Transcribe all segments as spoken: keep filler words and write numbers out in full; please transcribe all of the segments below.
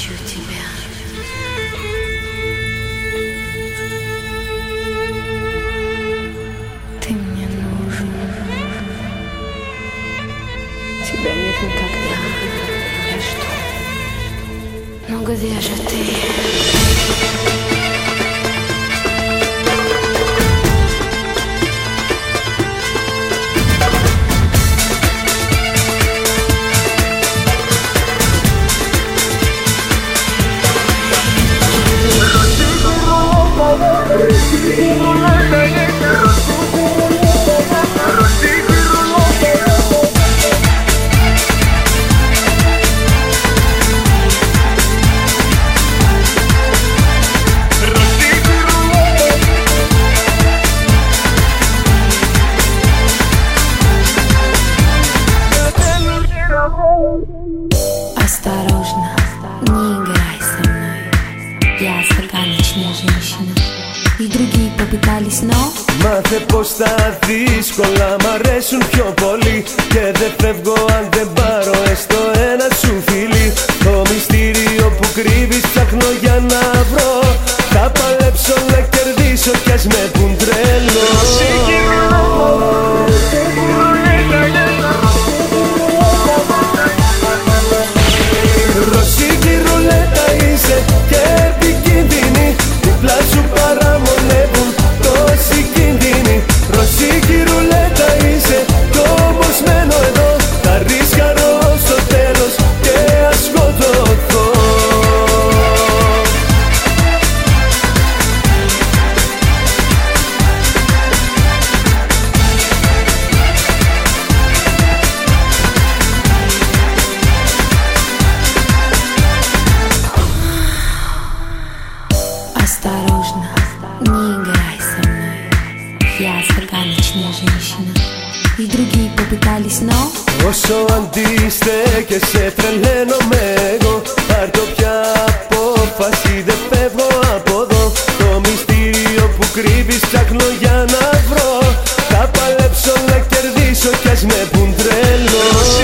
хочу тебя. Ты мне нужен. Тебя нет никогда. Я жду. Но где же ты? Осторожно, не играй со мной. Я загадочная женщина. Οι другие попытались, но μάθε πως τα δύσκολα μ' αρέσουν πιο πολύ. Και δεν φεύγω αν δεν πάρω έστω ένα σου φιλί. Το μυστήριο που κρύβεις ψάχνω για να βρω. Θα παλέψω να κερδίσω κι ας με πουν τρελό. Ρωσίκη ρουλέτα είσαι και επικίνδυνη. Διπλά σου παραμονεύουν τόσοι κίνδυνοι. Ρωσίκη ρουλέτα είσαι κι όμως μένω εδώ. Θα ρίσκαρω στο τέλος και ας σκοτωθώ. осторожно, не играй со мной. Я загадочная женщина. Οι другие попытались, но όσο αντιστέκεσαι τρελαίνομαι εγώ. Πάρ' το πια απόφαση, δεν φεύγω από εδώ. Το μυστήριο που κρύβεις ψάχνω για να βρω. Θα παλέψω να κερδίσω κι ας με πουν τρελό.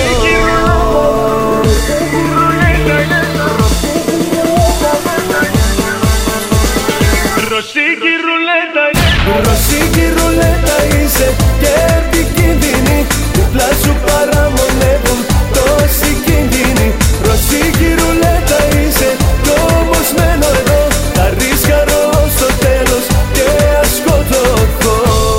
Ρωσίκη ρουλέτα, Ρωσίκη ρουλέτα είσαι και επικίνδυνη. Διπλά σου παραμονεύουν τόσοι κίνδυνοι. Ρωσίκη ρουλέτα είσαι κι όμως μένω εδώ. Θα ρίσκαρω στο τέλος και ας σκοτωθώ.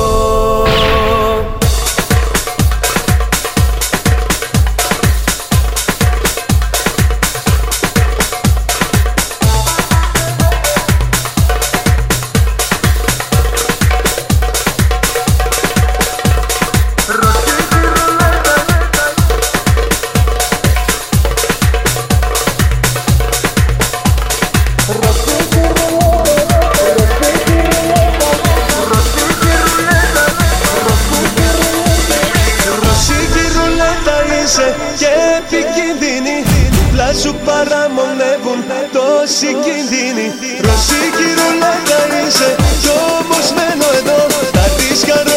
Και επικίνδυνη, διπλά σου παραμονεύουν τόσοι κίνδυνοι. Ρωσίκη ρουλέτα είσαι κι όμως μένω εδώ. Θα ρίσκαρω